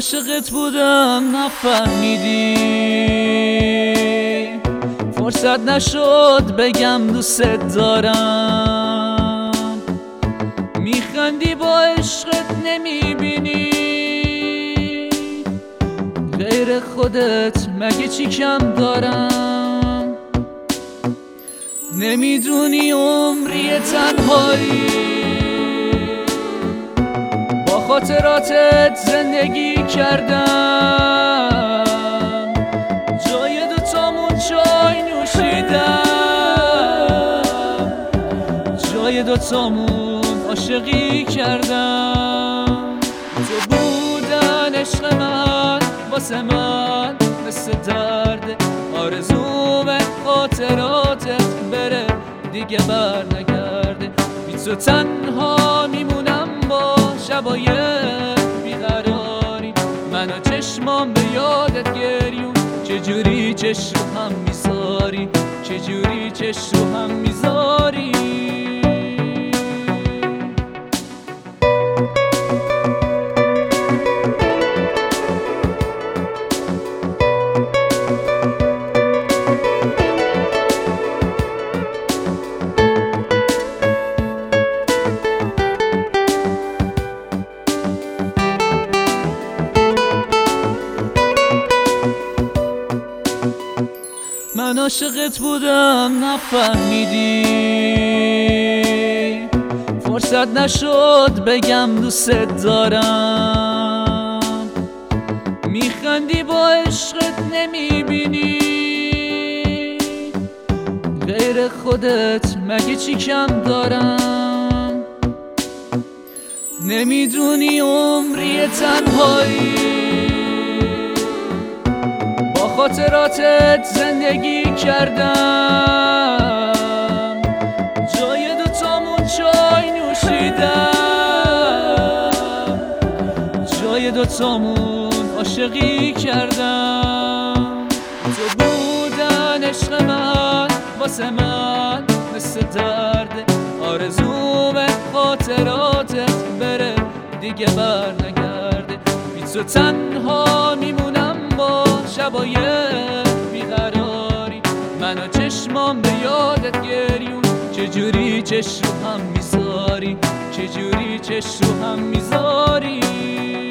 عاشقت بودم نفهمیدی، فرصت نشد بگم دوست دارم. میخندی با عشقت نمیبینی، غیر خودت مگه چی کم دارم؟ نمیدونی عمری تنهایی، با خاطراتت زندگی کردم. جای دوتامون چای نوشیدم، جای دوتامون عاشقی کردم. تو بودن عشق من واسه من مثل درد، آرزوم خاطراتت بره دیگه بر نگرده. بی تو تنها میمونم با شبای بیقراری، من و چشمام به یادت گریون. چجوری چشم رو هم میذاری، چجوری چشم رو هم میذاری. من عاشقت بودم نفهمیدی، فرصت نشد بگم دوست دارم. میخندی با عشقت نمیبینی، غیر خودت مگه چی کم دارم؟ نمیدونی عمری تنهایی، با خاطراتت زندگی کردم. جای دوتامون چای نوشیدم، جای دوتامون عاشقی کردم. تو بودن عشق من واسه من مثل درد، آرزوم خاطراتت بره دیگه بر نگرده. بی تو تنها میمونم با شبای بیقراری، من و چشمام به یادت گریون. چجوری چشم رو هم میذاری، چجوری چشم رو هم میذاری.